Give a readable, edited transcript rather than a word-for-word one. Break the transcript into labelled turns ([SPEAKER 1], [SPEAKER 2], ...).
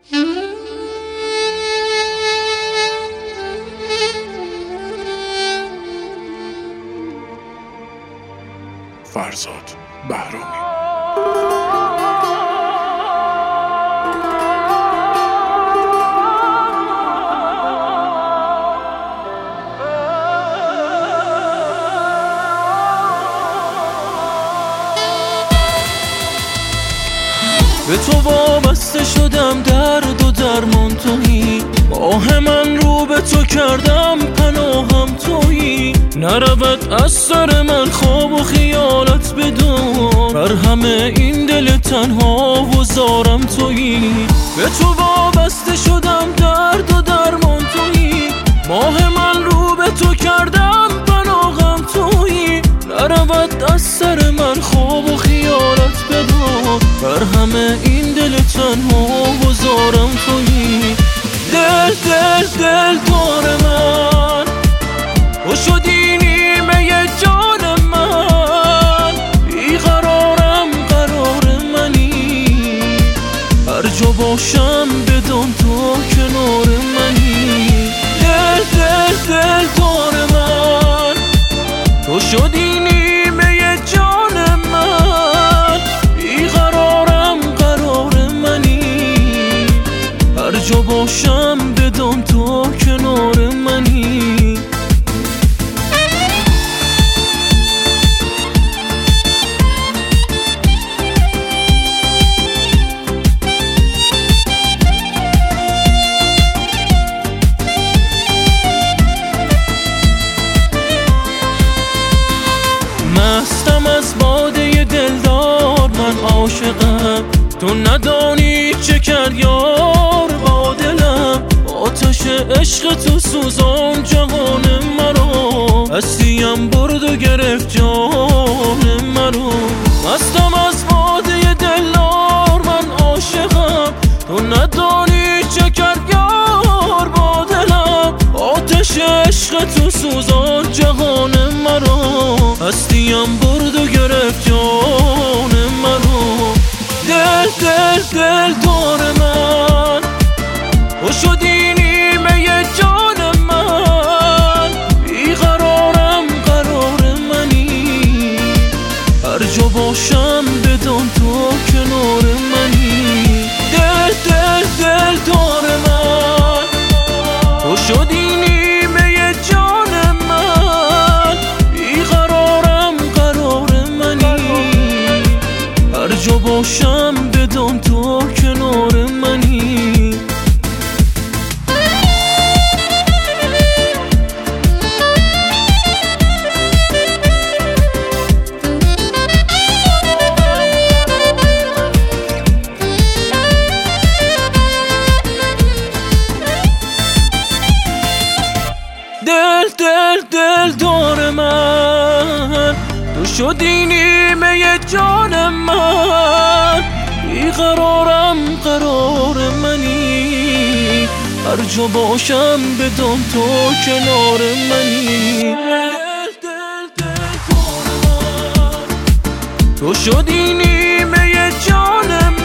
[SPEAKER 1] فرزاد بهرامی.
[SPEAKER 2] به تو وابسته شدم، درد و درمان تویی، ماه من رو به تو کردم، پناهم تویی. نرود از سر من خواب و خیالت بدون، بر همه این دل تنها و زارم تویی. به تو وابسته شدم، درد و درمان تویی، ماه من رو به تو کردم، پناهم تویی. نرود از سر من خواب و خیالت بدون، بر همه این دل تنها و زارم تویی. دل دل دل دار من، تو شدی نیمه جان من، بیقرارم قرار منی، هر جا باشم بدان تو کنار منی. دل دل دل دار من، تو شدی نیمه جان من، بیقرارم قرار منی، هر جا باشم بدان تو کنار منی. مستم از باده دلدار، من عاشقم، تو ندانی چه کرد یار با دلم. آتش عشق تو سوزان جهان مرا، هستیم برد و گرفت جان مرا. مستم از باده دلدار، من عاشقم، تو ندانی چه کرد یار با دلم. آتش عشق تو سوزان جهان مرا، هستیم برد و گرفت جان مرا. دل دل دل دار من، تو شدی نیمه جان من، بیقرارم قرار منی، هر جا باشم بدان تو کنار منی. دل دل دل دار من، تو شدی نیمه جان من، بیقرارم قرار منی، هر جا باشم بدان تو کنار منی. دل دل دل دار من، تو شدی نیمه جان من، بیقرارم قرار منی، هر جا باشم بدان تو کنار منی. دل دل دل دار من، تو شدی نیمه جان من،